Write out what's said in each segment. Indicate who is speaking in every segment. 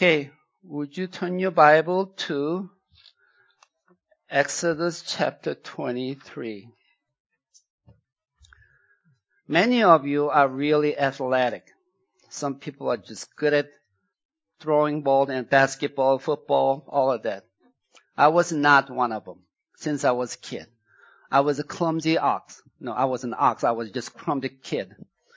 Speaker 1: Okay, would you turn your Bible to Exodus chapter 23. Many of you are really athletic. Some people are just good at throwing ball and basketball, football, all of that. I was not one of them since I was a kid. I was a clumsy ox. No, I was an ox. I was just a clumsy kid.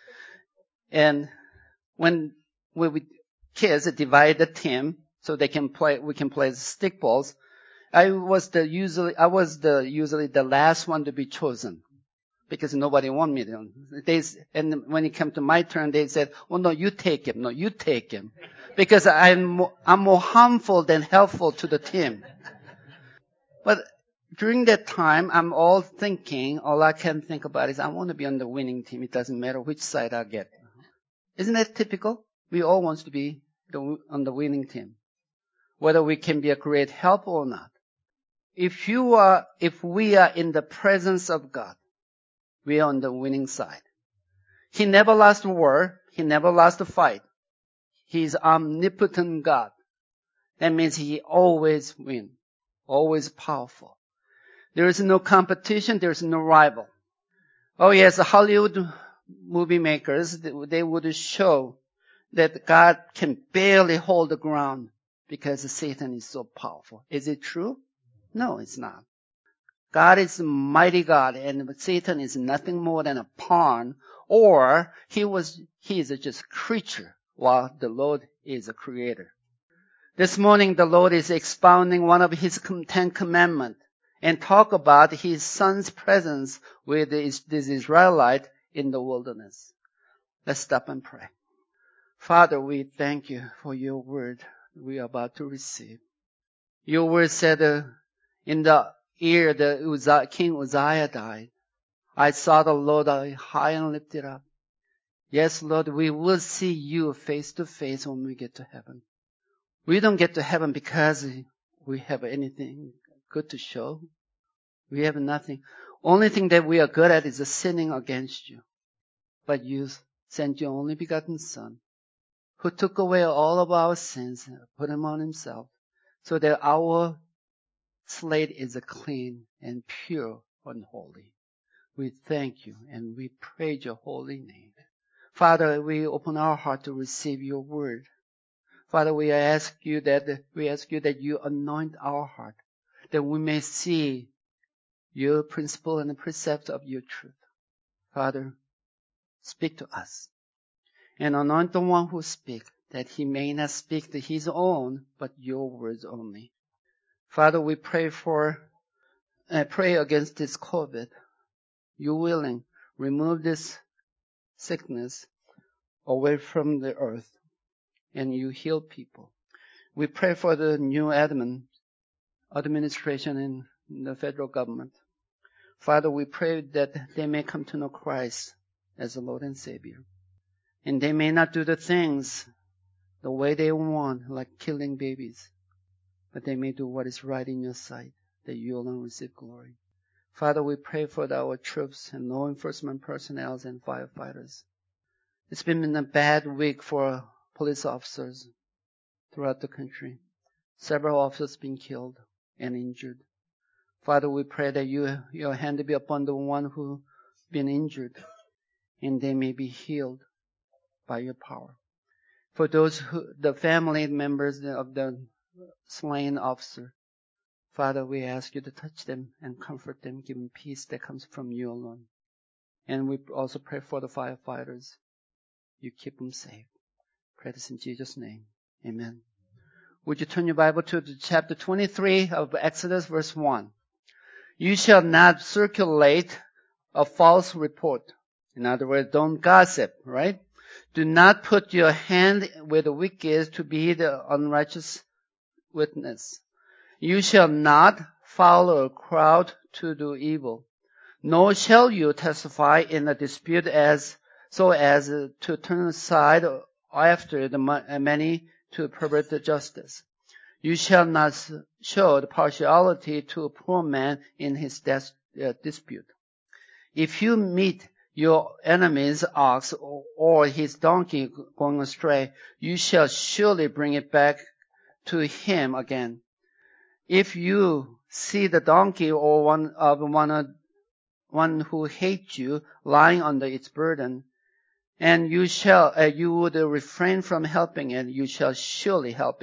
Speaker 1: And when we kids divide the team so we can play stick balls, I was usually the last one to be chosen because nobody wanted me to. And when it came to my turn, they said, "Oh no, you take him. No, you take him," because I'm more harmful than helpful to the team. But during that time, all I can think about is I want to be on the winning team. It doesn't matter which side I get. Isn't that typical? We all want to be on the winning team, whether we can be a great help or not. If we are in the presence of God, we are on the winning side. He never lost a war. He never lost a fight. He's omnipotent God. That means he always wins, always powerful. There is no competition. There is no rival. Oh yes, the Hollywood movie makers, they would show that God can barely hold the ground because Satan is so powerful. Is it true? No, it's not. God is a mighty God, and Satan is nothing more than a pawn, or he is just a creature, while the Lord is a creator. This morning, the Lord is expounding one of his 10 commandments and talk about his son's presence with this Israelite in the wilderness. Let's stop and pray. Father, we thank you for your word we are about to receive. Your word said in the year that King Uzziah died, I saw the Lord high and lifted up. Yes, Lord, we will see you face to face when we get to heaven. We don't get to heaven because we have anything good to show. We have nothing. Only thing that we are good at is sinning against you. But you sent your only begotten Son, who took away all of our sins and put them on himself, so that our slate is clean and pure and holy. We thank you and we praise your holy name. Father, we open our heart to receive your word. Father, we ask you that you anoint our heart, that we may see your principle and the precepts of your truth. Father, speak to us and anoint the one who speaks, that he may not speak to his own, but your words only. Father, we pray against this COVID. You willing, remove this sickness away from the earth, and you heal people. We pray for the new administration in the federal government. Father, we pray that they may come to know Christ as the Lord and Savior. And they may not do the things the way they want, like killing babies, but they may do what is right in your sight, that you alone receive glory. Father, we pray for our troops and law enforcement personnel and firefighters. It's been a bad week for police officers throughout the country. Several officers been killed and injured. Father, we pray that your hand be upon the one who been injured, and they may be healed by your power. For the family members of the slain officer, Father, we ask you to touch them and comfort them, give them peace that comes from you alone. And we also pray for the firefighters. You keep them safe. Pray this in Jesus' name. Amen. Would you turn your Bible to chapter 23 of Exodus, verse 1. You shall not circulate a false report. In other words, don't gossip, right? Do not put your hand where the wicked to be the unrighteous witness. You shall not follow a crowd to do evil, nor shall you testify in a dispute so as to turn aside after the many to pervert the justice. You shall not show the partiality to a poor man in his dispute. If you meet your enemy's ox or his donkey going astray, you shall surely bring it back to him again, if you see the donkey or one who hates you lying under its burden, and you would refrain from helping it, you shall surely help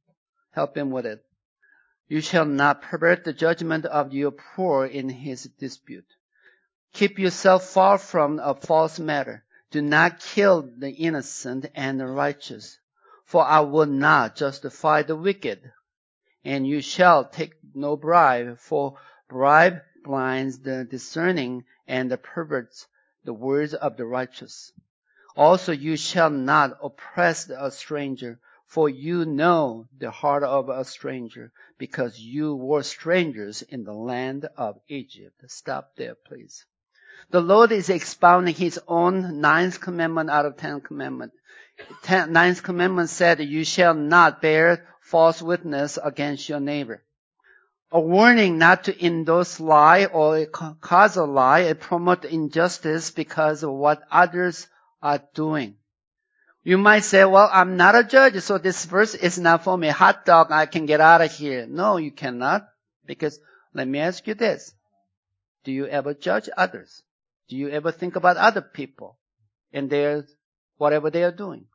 Speaker 1: him with it. You shall not pervert the judgment of your poor in his dispute. Keep yourself far from a false matter. Do not kill the innocent and the righteous, for I will not justify the wicked. And you shall take no bribe, for bribe blinds the discerning and perverts the words of the righteous. Also you shall not oppress a stranger, for you know the heart of a stranger, because you were strangers in the land of Egypt. Stop there, please. The Lord is expounding his own ninth commandment out of 10 commandments. Ninth commandment said, you shall not bear false witness against your neighbor. A warning not to endorse lie or cause a lie and promote injustice because of what others are doing. You might say, well, I'm not a judge, so this verse is not for me. Hot dog, I can get out of here. No, you cannot. Because let me ask you this. Do you ever judge others? Do you ever think about other people and whatever they are doing?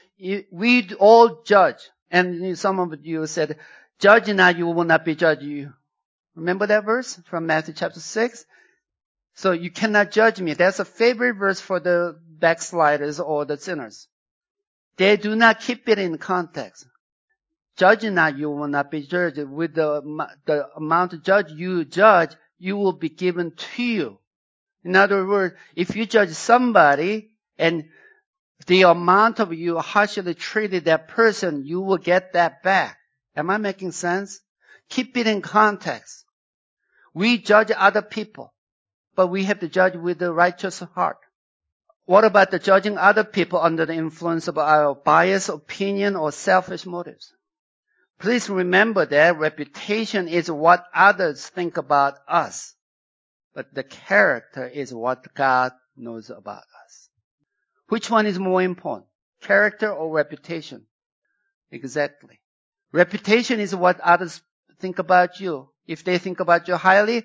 Speaker 1: We all judge. And some of you said, judge not, you will not be judged. You remember that verse from Matthew chapter 6? So you cannot judge me. That's a favorite verse for the backsliders or the sinners. They do not keep it in context. Judge not, you will not be judged. With the amount of judge, you will be given to you. In other words, if you judge somebody and the amount of you harshly treated that person, you will get that back. Am I making sense? Keep it in context. We judge other people, but we have to judge with a righteous heart. What about the judging other people under the influence of our biased opinion or selfish motives? Please remember that reputation is what others think about us, but the character is what God knows about us. Which one is more important? Character or reputation? Exactly. Reputation is what others think about you. If they think about you highly,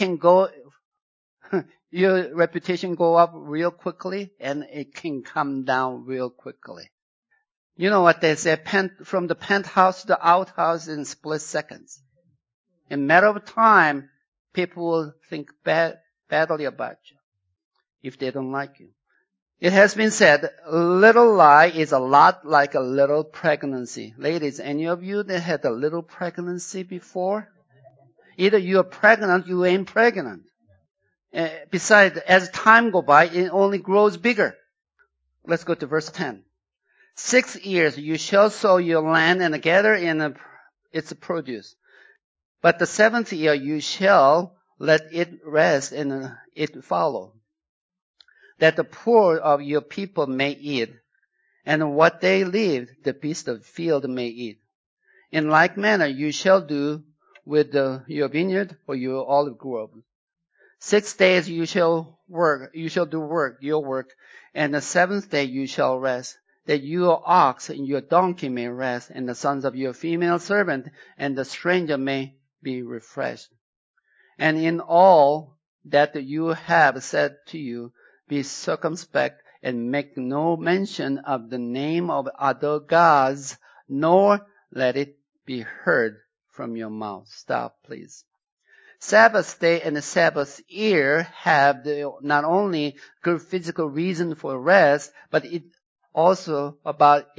Speaker 1: your reputation go up real quickly and it can come down real quickly. You know what they say, from the penthouse to the outhouse in split seconds. In a matter of time, people will think badly about you if they don't like you. It has been said, a little lie is a lot like a little pregnancy. Ladies, any of you that had a little pregnancy before? Either you're pregnant, you ain't pregnant. Besides, as time goes by, it only grows bigger. Let's go to verse 10. 6 years you shall sow your land and gather in its produce. But the 7th year you shall let it rest and it follow, that the poor of your people may eat, and what they leave, the beasts of the field may eat. In like manner you shall do with your vineyard or your olive grove. 6 days you shall do your work, and the 7th day you shall rest, that your ox and your donkey may rest, and the sons of your female servant and the stranger may be refreshed. And in all that you have said to you, be circumspect and make no mention of the name of other gods, nor let it be heard from your mouth. Stop, please. Sabbath day and the Sabbath year have not only good physical reason for rest, but it is also about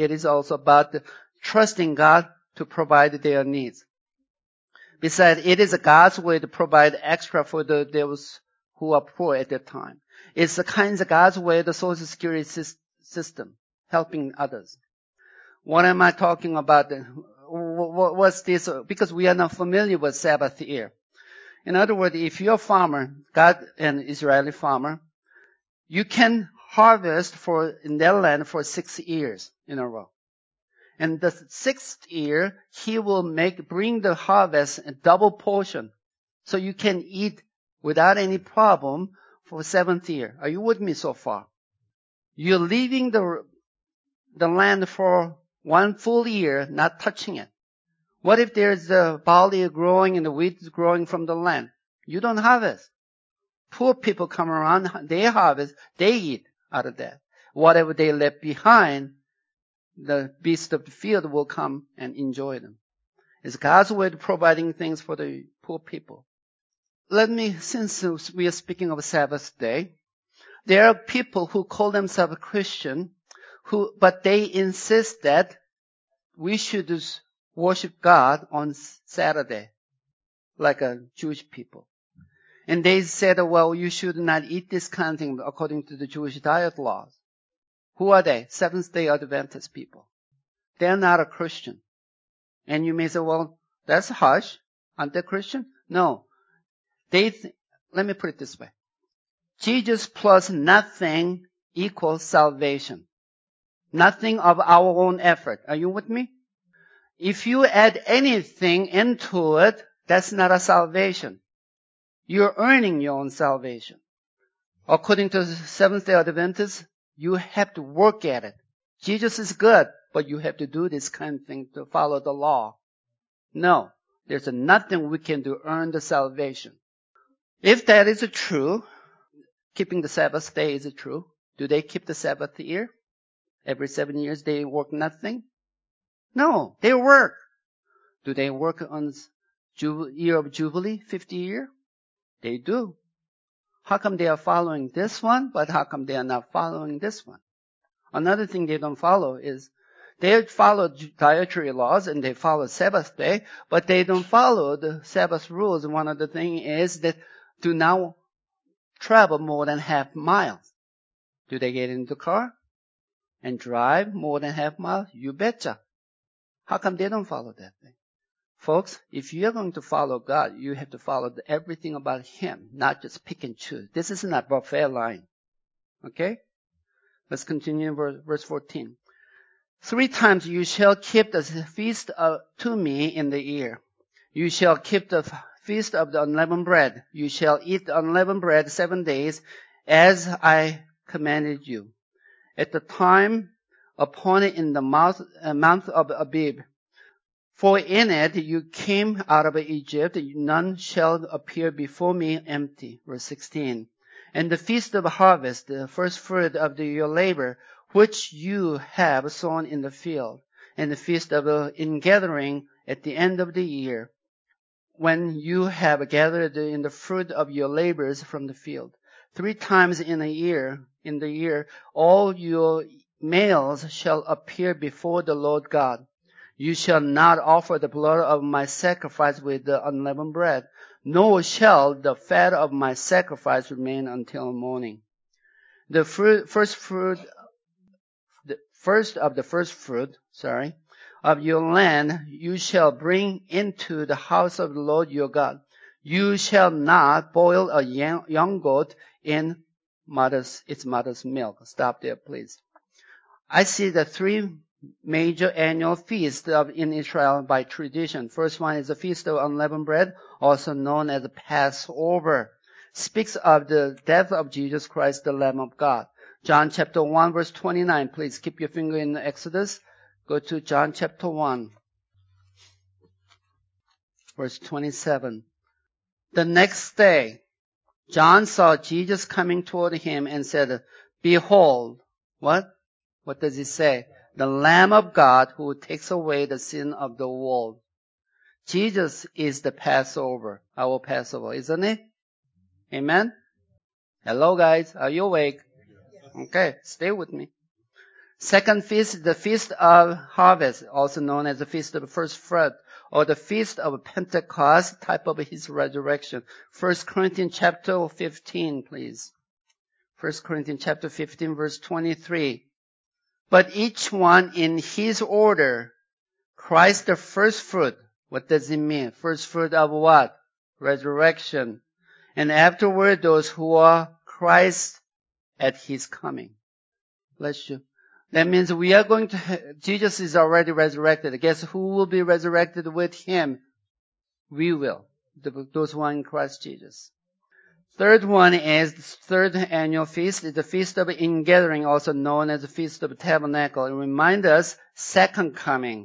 Speaker 1: trusting God to provide their needs. Besides, it is God's way to provide extra for those who are poor at that time. It's the kinds of God's way, the social security system, helping others. What am I talking about? What's this? Because we are not familiar with Sabbath year. In other words, if you're a farmer, an Israeli farmer, you can harvest in their land for 6 years in a row. And the 6th year, he will bring the harvest a double portion. So you can eat without any problem for 7th year. Are you with me so far? You're leaving the land for 1 full year, not touching it. What if there's the barley growing and the wheat is growing from the land? You don't harvest. Poor people come around, they harvest, they eat out of that. Whatever they left behind, the beasts of the field will come and enjoy them. It's God's way of providing things for the poor people. Since we are speaking of Sabbath day, there are people who call themselves Christian, but they insist that we should worship God on Saturday, like a Jewish people. And they said, well, you should not eat this kind of thing according to the Jewish diet laws. Who are they? Seventh-day Adventist people. They're not a Christian. And you may say, well, that's harsh. Aren't they Christian? No. Let me put it this way. Jesus plus nothing equals salvation. Nothing of our own effort. Are you with me? If you add anything into it, that's not a salvation. You're earning your own salvation. According to the Seventh-day Adventists, you have to work at it. Jesus is good, but you have to do this kind of thing to follow the law. No, there's nothing we can do to earn the salvation. If that is true, keeping the Sabbath day is true. Do they keep the Sabbath year? Every 7 years they work nothing? No, they work. Do they work on year of Jubilee, 50 year? They do. How come they are following this one, but how come they are not following this one? Another thing they don't follow is they follow dietary laws and they follow Sabbath day, but they don't follow the Sabbath rules. One of the things is that do not travel more than half miles. Do they get in the car and drive more than half miles? You betcha. How come they don't follow that thing? Folks, if you're going to follow God, you have to follow everything about Him, not just pick and choose. This is not buffet line. Okay? Let's continue verse 14. 3 times you shall keep the feast to me in the year. You shall keep the feast of the unleavened bread. You shall eat the unleavened bread 7 days, as I commanded you. At the time appointed in the month of Abib. For in it you came out of Egypt, none shall appear before me empty. Verse 16. And the feast of harvest, the first fruit of your labor, which you have sown in the field, and the feast of ingathering at the end of the year, when you have gathered in the fruit of your labors from the field. 3 times in the year, all your males shall appear before the Lord God. You shall not offer the blood of my sacrifice with the unleavened bread, nor shall the fat of my sacrifice remain until morning. The first of the first fruit of your land you shall bring into the house of the Lord your God. You shall not boil a young goat in its mother's milk. Stop there, please. I see the 3 major annual feasts in Israel by tradition. First one is the Feast of Unleavened Bread, also known as the Passover. Speaks of the death of Jesus Christ, the Lamb of God. John chapter 1 verse 29. Please keep your finger in Exodus. Go to John chapter 1 verse 27. The next day, John saw Jesus coming toward him and said, behold, what? What does he say? The Lamb of God who takes away the sin of the world. Jesus is the Passover, our Passover, isn't it? Amen? Hello guys, are you awake? Okay, stay with me. Second feast, the Feast of Harvest, also known as the Feast of First Fruit, or the Feast of Pentecost, type of His resurrection. 1 Corinthians chapter 15, please. 1 Corinthians chapter 15, verse 23. But each one in his order. Christ the first fruit. What does it mean? First fruit of what? Resurrection. And afterward, those who are Christ at His coming. Bless you. That means we are going to, Jesus is already resurrected. Guess who will be resurrected with Him? We will. Those who are in Christ Jesus. Third one is the third annual feast, is the Feast of Ingathering, also known as the Feast of Tabernacle. It reminds us second coming.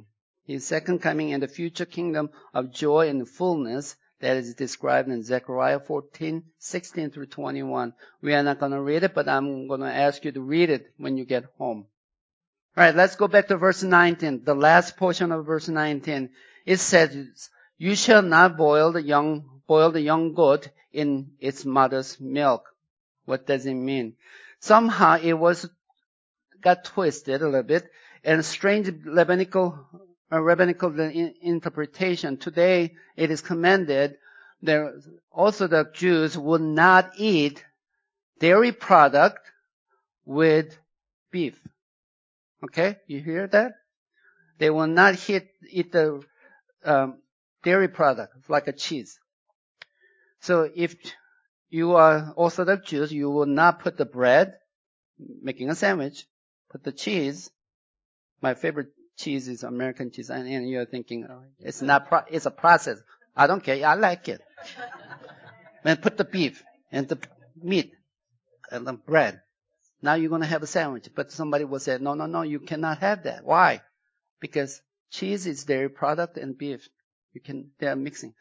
Speaker 1: His second coming and the future kingdom of joy and fullness that is described in Zechariah 14:16 through 21. We are not going to read it, but I'm going to ask you to read it when you get home. All right, let's go back to verse 19. The last portion of verse 19. It says, "You shall not boil the young goat in its mother's milk." What does it mean? Somehow it got twisted a little bit, and strange rabbinical interpretation. Today it is commanded that also the Jews would not eat dairy product with beef. Okay, you hear that? They will not eat the dairy product like a cheese. So if you are Orthodox Jews, you will not put the bread, making a sandwich, put the cheese. My favorite cheese is American cheese, and you're thinking, oh, it's a process. I don't care, I like it. And put the beef and the meat and the bread. Now you're going to have a sandwich. But somebody will say, no, you cannot have that. Why? Because cheese is dairy product and beef. They're mixing.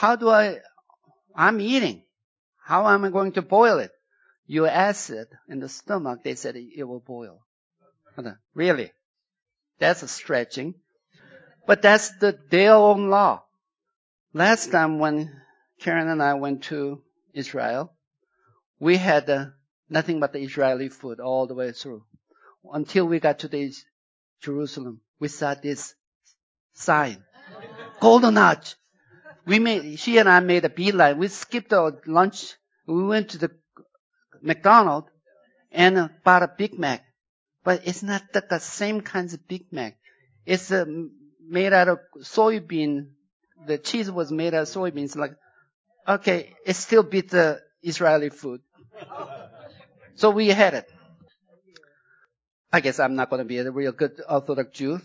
Speaker 1: I'm eating. How am I going to boil it? Your acid in the stomach, they said it will boil. Really? That's a stretching. But that's their own law. Last time when Karen and I went to Israel, we had nothing but the Israeli food all the way through. Until we got to Jerusalem, we saw this sign. Golden Arch. She and I made a beeline. We skipped our lunch. We went to the McDonald's and bought a Big Mac. But it's not the same kinds of Big Mac. It's made out of soybean. The cheese was made out of soybeans. Like, okay, it still beat the Israeli food. So we had it. I guess I'm not going to be a real good Orthodox Jew.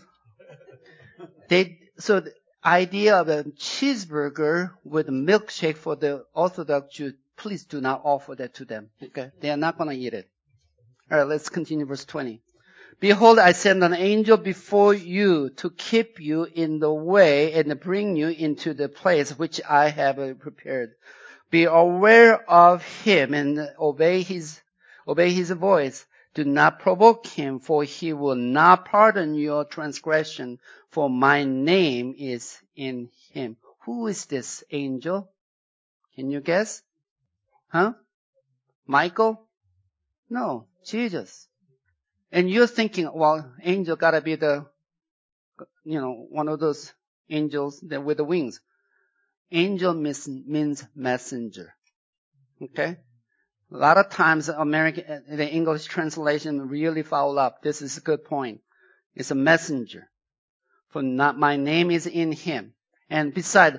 Speaker 1: So the idea of a cheeseburger with a milkshake for the Orthodox Jew, please do not offer that to them. Okay? They are not going to eat it. All right, let's continue verse 20. "Behold, I send an angel before you to keep you in the way and bring you into the place which I have prepared. Be aware of him and obey his voice. Do not provoke him, for he will not pardon your transgression, for my name is in him." Who is this angel? Can you guess? Huh? Michael? No, Jesus. And you're thinking, well, angel gotta be one of those angels with the wings. Angel means messenger. Okay? A lot of times the English translation really foul up. This is a good point. It's a messenger. For not my name is in him. And besides,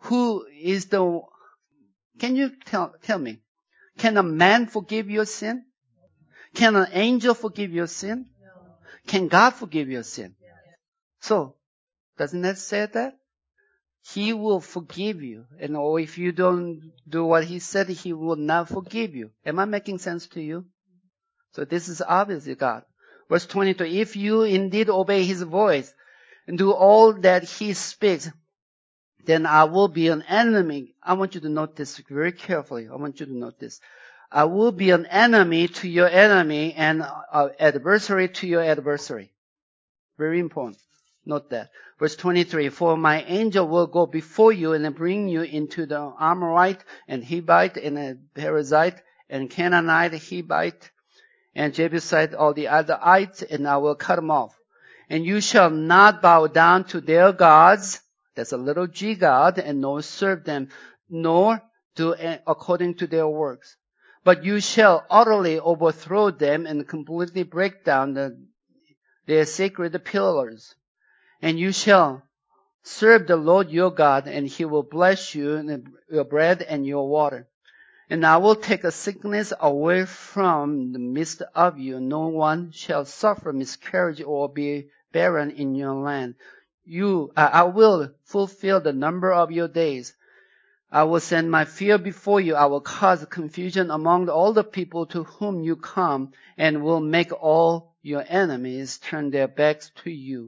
Speaker 1: can you tell me, can a man forgive your sin? Can an angel forgive your sin? No. Can God forgive your sin? Yes. So, doesn't that say that? He will forgive you. And if you don't do what he said, he will not forgive you. Am I making sense to you? So this is obviously God. Verse 22, "If you indeed obey his voice and do all that he speaks, then I will be an enemy." I want you to note this very carefully. I want you to note this. "I will be an enemy to your enemy and an adversary to your adversary." Very important. Note that. Verse 23, "For my angel will go before you and bring you into the Amorite and Hivite and the Perizzite and Canaanite, Hivite and Jebusite, all the other ites, and I will cut them off. And you shall not bow down to their gods," that's a little g god, "and nor serve them, nor do according to their works. But you shall utterly overthrow them and completely break down their sacred pillars. And you shall serve the Lord your God, and he will bless you in your bread and your water. And I will take a sickness away from the midst of you. No one shall suffer miscarriage or be barren in your land. I will fulfill the number of your days. I will send my fear before you. I will cause confusion among all the people to whom you come, and will make all your enemies turn their backs to you.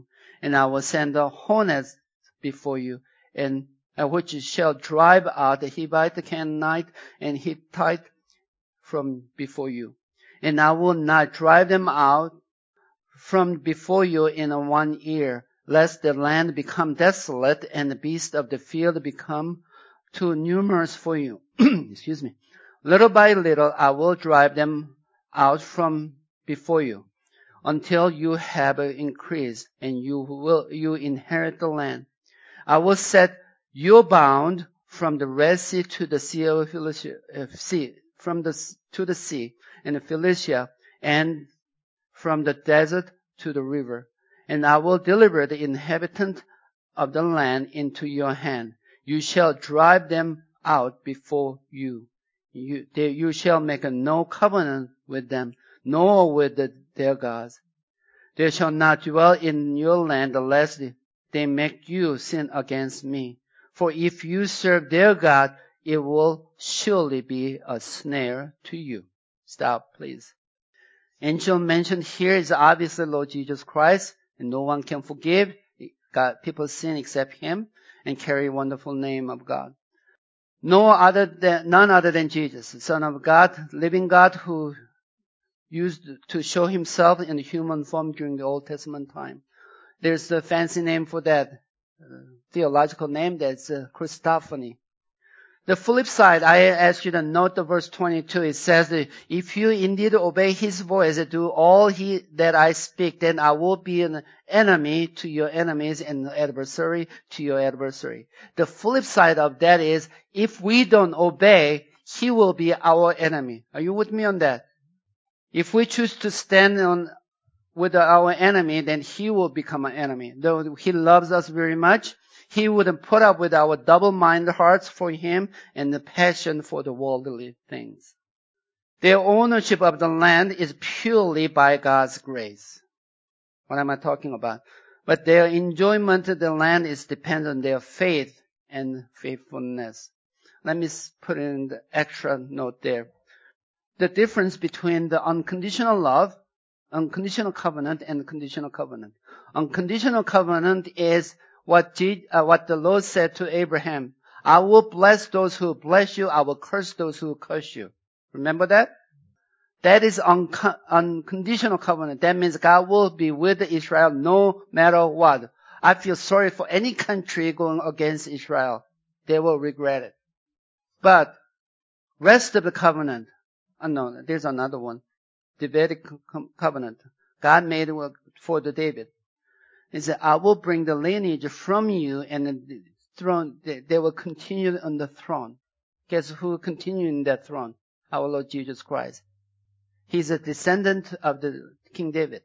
Speaker 1: and I will send the hornets before you, and which shall drive out the Hivite, the Canaanite, and Hittite from before you. And I will not drive them out from before you in 1 year, lest the land become desolate and the beasts of the field become too numerous for you. Excuse me. Little by little I will drive them out from before you, until you have increased and you inherit the land. I will set your bound from the Red Sea to the Sea of Philistia, to the sea and Philistia, and from the desert to the river. And I will deliver the inhabitant of the land into your hand. You shall drive them out before you. You shall make no covenant with them, nor with their gods. They shall not dwell in your land unless they make you sin against me. For if you serve their God, it will surely be a snare to you. Stop, please. Angel mentioned here is obviously Lord Jesus Christ, and no one can forgive God, people's sin except Him, and carry wonderful name of God. None other than Jesus, the Son of God, living God, who used to show Himself in human form during the Old Testament time. There's a fancy name for that, theological name, that's Christophany. The flip side, I ask you to note the verse 22. It says that if you indeed obey His voice and do all that I speak, then I will be an enemy to your enemies and an adversary to your adversary. The flip side of that is, if we don't obey, He will be our enemy. Are you with me on that? If we choose to stand with our enemy, then He will become an enemy. Though He loves us very much, He wouldn't put up with our double-minded hearts for Him and the passion for the worldly things. Their ownership of the land is purely by God's grace. What am I talking about? But their enjoyment of the land is dependent on their faith and faithfulness. Let me put in the extra note there. The difference between the unconditional love, unconditional covenant, and conditional covenant. Unconditional covenant is what the Lord said to Abraham. I will bless those who bless you. I will curse those who curse you. Remember that? That is unconditional covenant. That means God will be with Israel no matter what. I feel sorry for any country going against Israel. They will regret it. But rest of the covenant, no, there's another one. Davidic covenant. God made it for the David. He said, I will bring the lineage from you, and the throne, they will continue on the throne. Guess who will continue in that throne? Our Lord Jesus Christ. He's a descendant of the King David.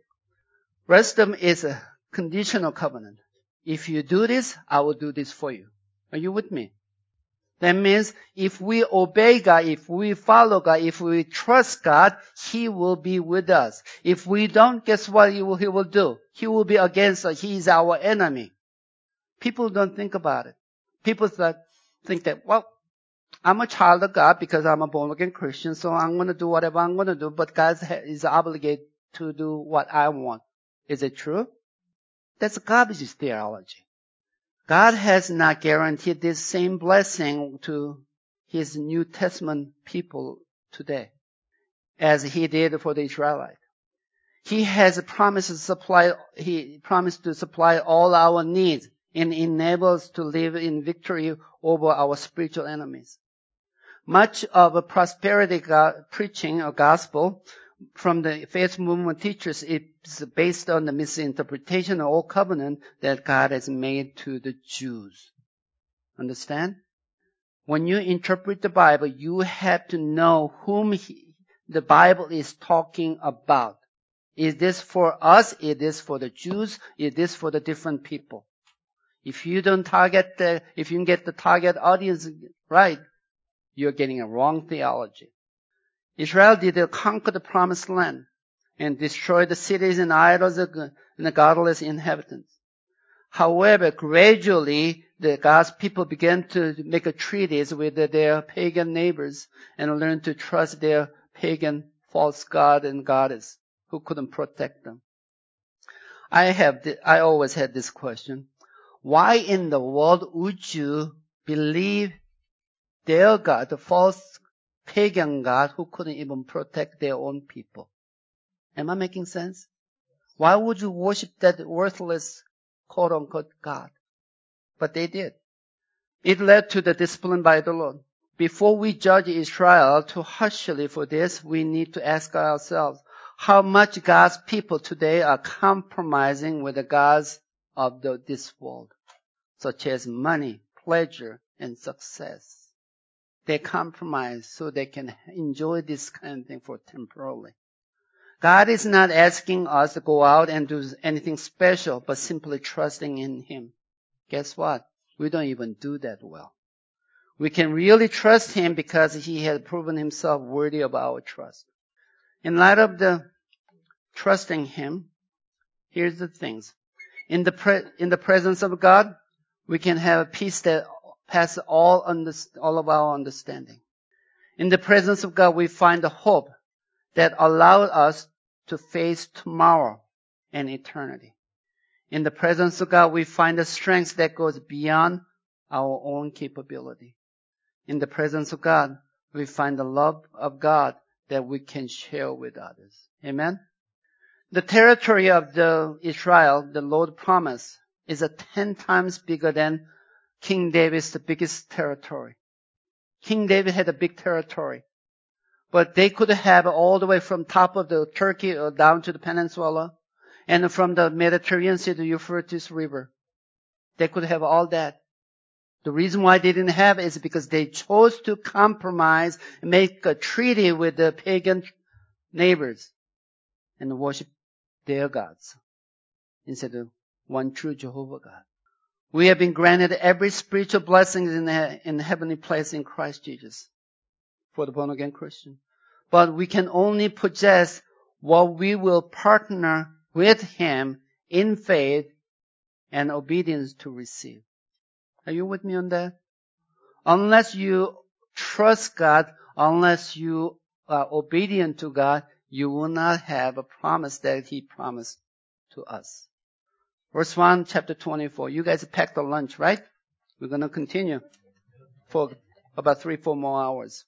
Speaker 1: Rest of them is a conditional covenant. If you do this, I will do this for you. Are you with me? That means if we obey God, if we follow God, if we trust God, He will be with us. If we don't, guess what He will do? He will be against us. He is our enemy. People don't think about it. People think that, well, I'm a child of God because I'm a born-again Christian, so I'm going to do whatever I'm going to do, but God is obligated to do what I want. Is it true? That's garbage theology. God has not guaranteed this same blessing to His New Testament people today as He did for the Israelites. He has promised to supply all our needs and enable us to live in victory over our spiritual enemies. Much of a prosperity preaching or gospel from the faith movement teachers is based on the misinterpretation of all covenant that God has made to the Jews. Understand? When you interpret the Bible, you have to know whom the Bible is talking about. Is this for us? Is this for the Jews? Is this for the different people? If you don't if you can get the target audience right, you're getting a wrong theology. Israel did conquer the promised land and destroy the cities and idols and the godless inhabitants. However, gradually, God's people began to make a treaties with their pagan neighbors and learn to trust their pagan false god and goddess who couldn't protect them. I always had this question. Why in the world would you believe their God, the false pagan God who couldn't even protect their own people? Am I making sense? Why would you worship that worthless quote unquote God? But they did. It led to the discipline by the Lord. Before we judge Israel too harshly for this, we need to ask ourselves how much God's people today are compromising with the gods of this world, such as money, pleasure, and success. They compromise so they can enjoy this kind of thing for temporarily. God is not asking us to go out and do anything special, but simply trusting in Him. Guess what? We don't even do that well. We can really trust Him because He has proven Himself worthy of our trust. In light of the trusting Him, here's the things. In the presence of God, we can have a peace that passes all of our understanding. In the presence of God, we find the hope that allows us to face tomorrow and eternity. In the presence of God, we find the strength that goes beyond our own capability. In the presence of God, we find the love of God that we can share with others. Amen? The territory of Israel, the Lord promised, is 10 times bigger than King David's biggest territory. King David had a big territory. But they could have all the way from top of the Turkey or down to the peninsula, and from the Mediterranean Sea to the Euphrates River. They could have all that. The reason why they didn't have it is because they chose to compromise and make a treaty with the pagan neighbors and worship their gods instead of one true Jehovah God. We have been granted every spiritual blessing in the heavenly place in Christ Jesus for the born again Christian. But we can only possess what we will partner with Him in faith and obedience to receive. Are you with me on that? Unless you trust God, unless you are obedient to God, you will not have a promise that He promised to us. Verse 1, chapter 24. You guys packed the lunch, right? We're going to continue for about 3-4 more hours.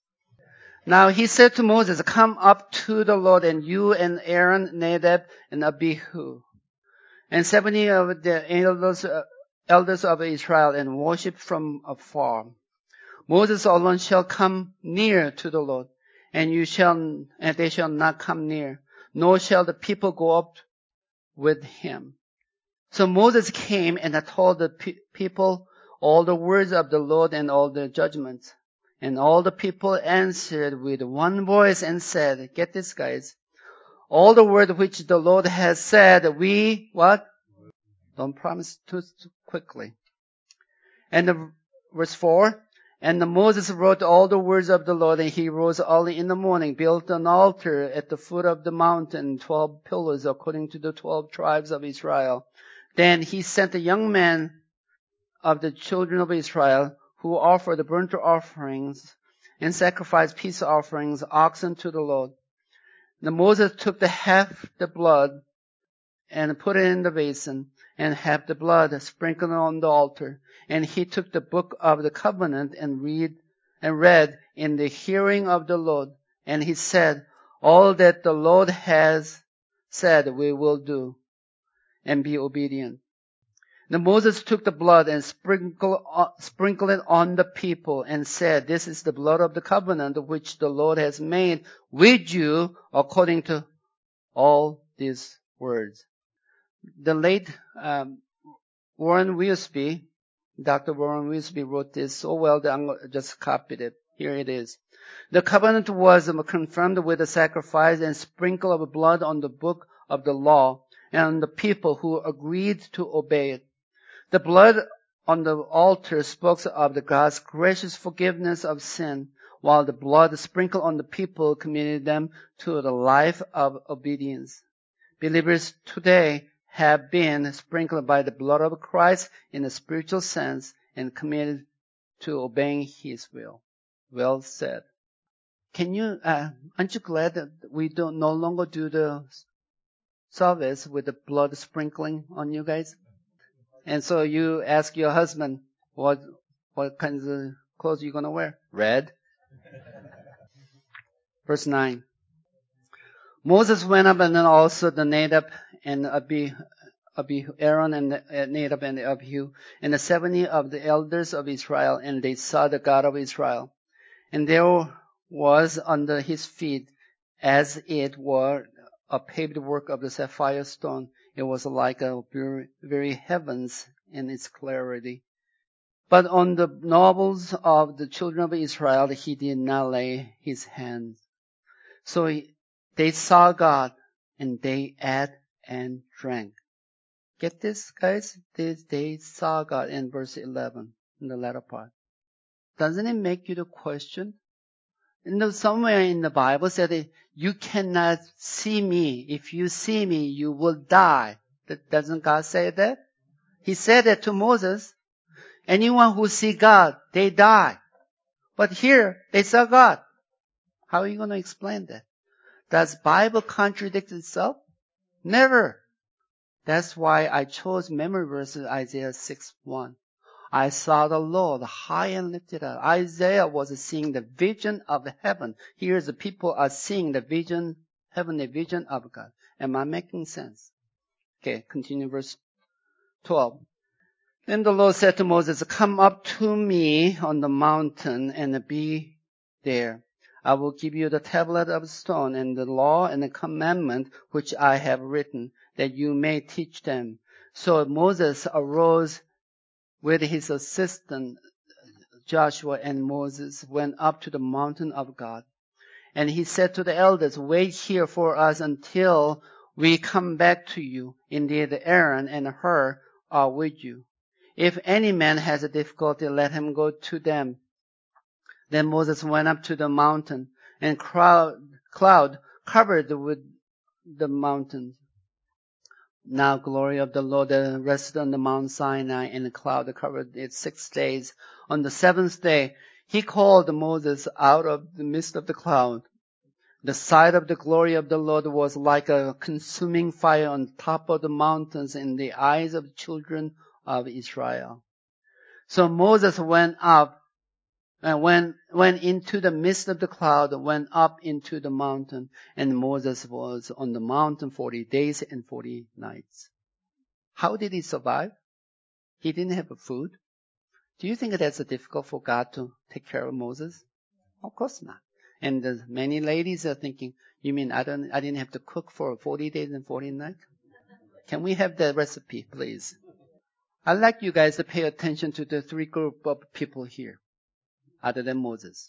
Speaker 1: Now he said to Moses, come up to the Lord, and you and Aaron, Nadab, and Abihu, and 70 of the elders of Israel, and worship from afar. Moses alone shall come near to the Lord, and they shall not come near, nor shall the people go up with him. So Moses came and told the people all the words of the Lord and all the judgments. And all the people answered with one voice and said, get this guys, all the word which the Lord has said, we, what? Don't promise too quickly. And verse 4, and Moses wrote all the words of the Lord, and he rose early in the morning, built an altar at the foot of the mountain, 12 pillars according to the 12 tribes of Israel. Then he sent a young man of the children of Israel who offered burnt offerings and sacrificed peace offerings, oxen to the Lord. Then Moses took half the blood and put it in the basin, and half the blood sprinkled on the altar. And he took the book of the covenant and read in the hearing of the Lord. And he said, all that the Lord has said we will do, and be obedient. Then Moses took the blood and sprinkled it on the people and said, this is the blood of the covenant which the Lord has made with you according to all these words. The late Warren Wiersbe, Dr. Warren Wiersbe wrote this so well that I just copied it. Here it is. The covenant was confirmed with a sacrifice and sprinkle of blood on the book of the law and the people who agreed to obey it. The blood on the altar spoke of the God's gracious forgiveness of sin, while the blood sprinkled on the people committed them to the life of obedience. Believers today have been sprinkled by the blood of Christ in a spiritual sense and committed to obeying His will. Well said. Aren't you glad that we no longer do the service with the blood sprinkling on you guys. And so you ask your husband, what kinds of clothes are you going to wear? Red. Verse 9. Moses went up, and then also the Nadab and Aaron and Nadab and Abihu, and the 70 of the elders of Israel, and they saw the God of Israel. And there was under his feet, as it were a paved work of the sapphire stone. It was like a very heavens in its clarity. But on the nobles of the children of Israel, he did not lay his hands. So they saw God, and they ate and drank. Get this, guys? They saw God in verse 11, in the latter part. Doesn't it make you to question? Somewhere in the Bible said, you cannot see me. If you see me, you will die. Doesn't God say that? He said that to Moses. Anyone who see God, they die. But here, they saw God. How are you going to explain that? Does Bible contradict itself? Never. That's why I chose memory verses Isaiah 6:1. I saw the Lord high and lifted up. Isaiah was seeing the vision of heaven. Here the people are seeing the vision, heavenly vision of God. Am I making sense? Okay, continue verse 12. Then the Lord said to Moses, come up to me on the mountain and be there. I will give you the tablet of stone and the law and the commandment which I have written, that you may teach them. So Moses arose with his assistant Joshua, and Moses went up to the mountain of God. And he said to the elders, wait here for us until we come back to you. Indeed, Aaron and Hur are with you. If any man has a difficulty, let him go to them. Then Moses went up to the mountain, and cloud covered with the mountain. Now glory of the Lord rested on the Mount Sinai, and the cloud covered it 6 days. On the 7th day, he called Moses out of the midst of the cloud. The sight of the glory of the Lord was like a consuming fire on top of the mountains in the eyes of the children of Israel. So Moses went up and went into the midst of the cloud, went up into the mountain, and Moses was on the mountain 40 days and 40 nights. How did he survive? He didn't have food. Do you think that's difficult for God to take care of Moses? Of course not. And many ladies are thinking, you mean I didn't have to cook for 40 days and 40 nights? Can we have the recipe, please? I'd like you guys to pay attention to the 3 group of people here, other than Moses.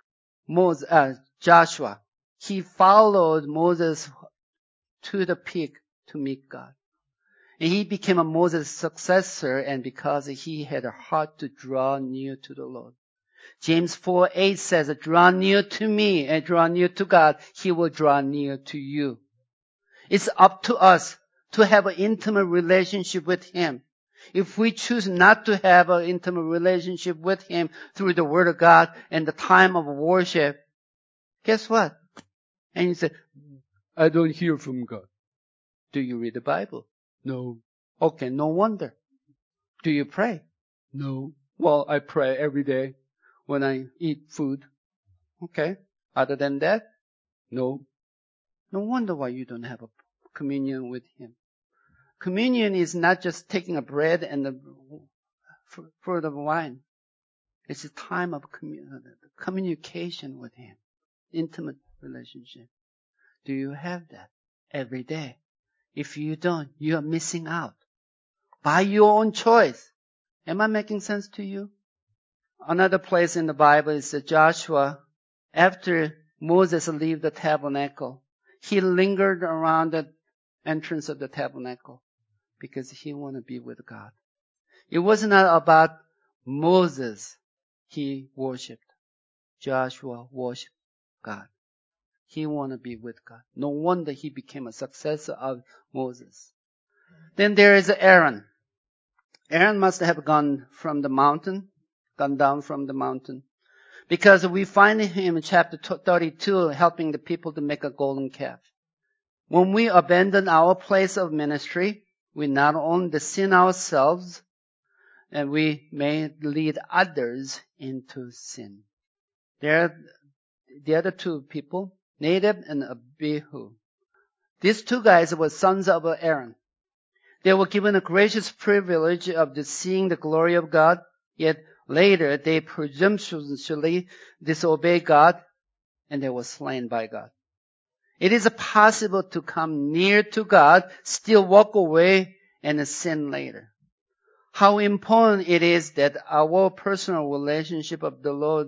Speaker 1: Joshua, he followed Moses to the peak to meet God. And he became a Moses' successor, and because he had a heart to draw near to the Lord. James 4:8 says, draw near to me and draw near to God. He will draw near to you. It's up to us to have an intimate relationship with Him. If we choose not to have an intimate relationship with Him through the Word of God and the time of worship, guess what? And you say, I don't hear from God. Do you read the Bible? No. Okay, no wonder. Do you pray? No. Well, I pray every day when I eat food. Okay. Other than that? No. No wonder why you don't have a communion with Him. Communion is not just taking a bread and the fruit of wine. It's a time of communication with Him. Intimate relationship. Do you have that every day? If you don't, you are missing out. By your own choice. Am I making sense to you? Another place in the Bible is Joshua. After Moses left the tabernacle, he lingered around the entrance of the tabernacle because he wanted to be with God. It was not about Moses he worshipped. Joshua worshipped God. He wanted to be with God. No wonder he became a successor of Moses. Then there is Aaron. Aaron must have gone down from the mountain. Because we find him in chapter 32 helping the people to make a golden calf. When we abandon our place of ministry, we not only sin ourselves, and we may lead others into sin. They're the other two people, Nadab and Abihu. These two guys were sons of Aaron. They were given a gracious privilege of seeing the glory of God, yet later they presumptuously disobeyed God and they were slain by God. It is possible to come near to God, still walk away, and sin later. How important it is that our personal relationship of the Lord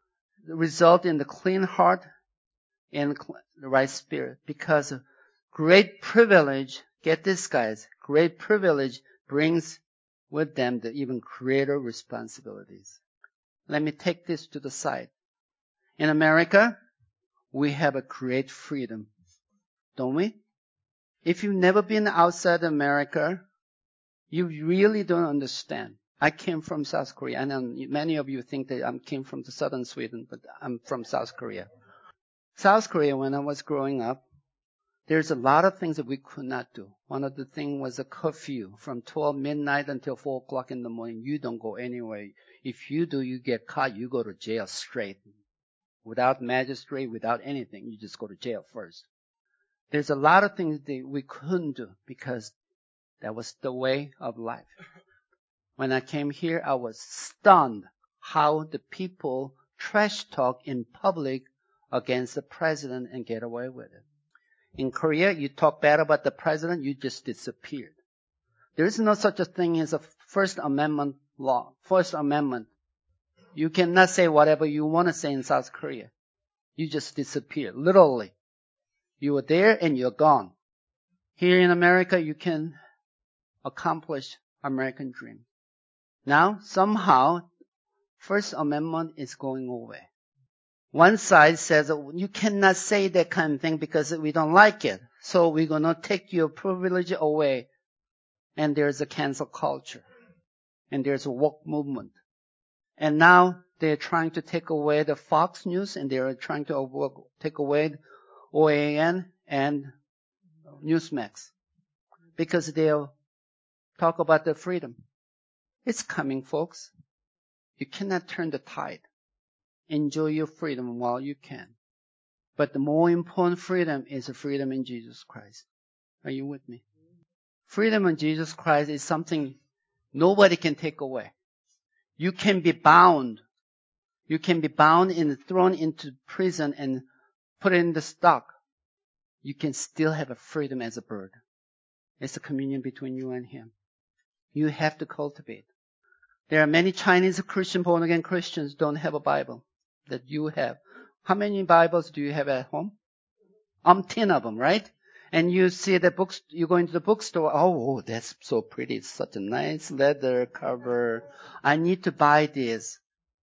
Speaker 1: result in the clean heart and the right spirit. Because great privilege, get this guys, great privilege brings with them the even greater responsibilities. Let me take this to the side. In America, we have a great freedom, don't we? If you've never been outside America, you really don't understand. I came from South Korea. I know many of you think that I came from the southern Sweden, but I'm from South Korea. South Korea, when I was growing up, there's a lot of things that we could not do. One of the things was a curfew from 12 midnight until 4 o'clock in the morning. You don't go anywhere. If you do, you get caught. You go to jail straight. Without magistrate, without anything. You just go to jail first. There's a lot of things that we couldn't do because that was the way of life. When I came here, I was stunned how the people trash talk in public against the president and get away with it. In Korea, you talk bad about the president, you just disappeared. There is no such a thing as a First Amendment law. First Amendment. You cannot say whatever you want to say in South Korea. You just disappear, literally. You were there and you're gone. Here in America, you can accomplish American dream. Now, somehow, First Amendment is going away. One side says, you cannot say that kind of thing because we don't like it. So we're going to take your privilege away. And there's a cancel culture. And there's a woke movement. And now they're trying to take away the Fox News and they're trying to take away OAN and Newsmax. Because they'll talk about the freedom. It's coming, folks. You cannot turn the tide. Enjoy your freedom while you can. But the more important freedom is the freedom in Jesus Christ. Are you with me? Freedom in Jesus Christ is something nobody can take away. You can be bound. You can be bound and thrown into prison and put in the stock. You can still have a freedom as a bird. It's a communion between you and Him. You have to cultivate. There are many Chinese Christian, born-again Christians don't have a Bible that you have. How many Bibles do you have at home? 10 of them, right? And you see the books, you go into the bookstore, oh, that's so pretty. It's such a nice leather cover. I need to buy this.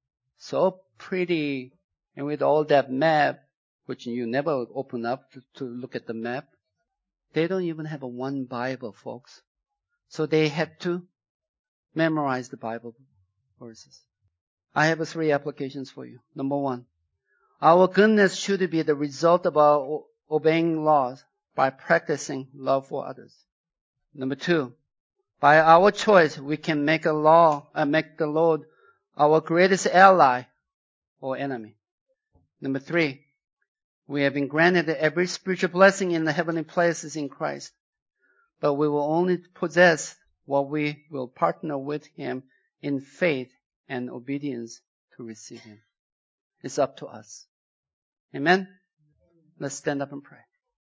Speaker 1: So pretty. And with all that map, which you never open up to look at the map, they don't even have a one Bible, folks. So they have to memorize the Bible verses. I have 3 applications for you. Number 1, our goodness should be the result of our obeying laws by practicing love for others. Number 2, by our choice, we can make the Lord our greatest ally or enemy. Number 3, we have been granted every spiritual blessing in the heavenly places in Christ, but we will only possess what we will partner with Him in faith and obedience to receive Him. It's up to us. Amen? Let's stand up and pray.